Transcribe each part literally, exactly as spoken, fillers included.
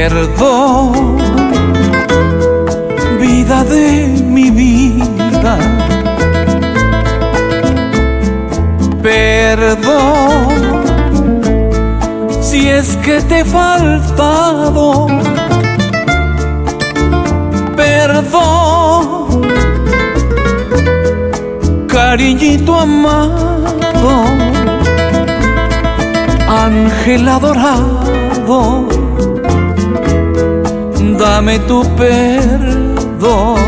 Perdón, vida de mi vida. Perdón, si es que te he faltado. Perdón, cariñito amado, ángel adorado, dame tu perdón.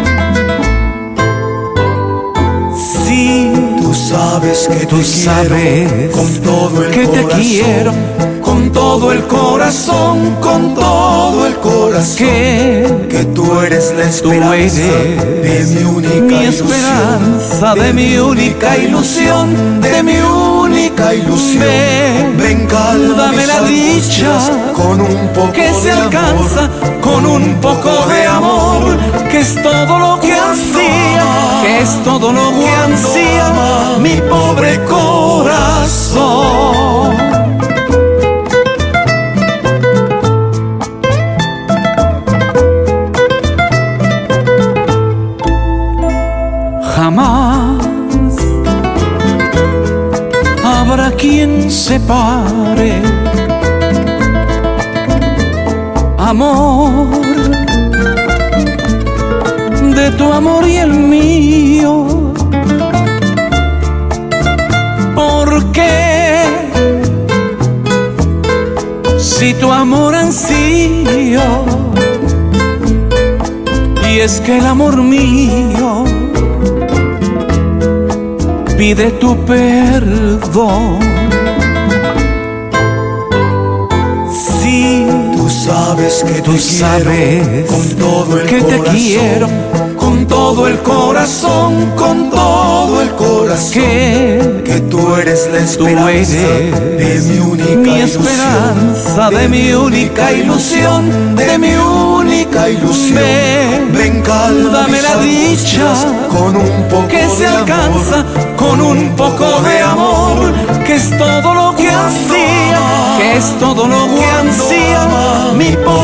Sí, tú sabes que tú te sabes quiero con todo el que te corazón, quiero con todo el corazón, con todo el corazón, que, que tú eres la esperanza de mi única mi ilusión, esperanza, de mi única ilusión, de mi única ilusión. Ven, ven, calma dame mis la dicha angustias con un poco que se de alcanza amor, con un poco de amor, que es todo lo que Cuando ansía, ama, que es todo lo que cuando ansía ama mi pobre corazón. Jamás habrá quien separe amor de tu amor y el mío, porque si tu amor ansío, y es que el amor mío pide tu perdón. Sí, tú sabes que tú te sabes quiero con todo el que corazón, te quiero con todo el corazón, con todo el corazón, que, que tú eres la tú esperanza eres de mi única mi ilusión, esperanza, de mi única ilusión, de mi única ilusión. Ven, ven, calma dame mis la dicha angustias con un poco que se de alcanza amor, con un poco de amor, que es todo lo que ansía, que es todo lo que ansía mi pobre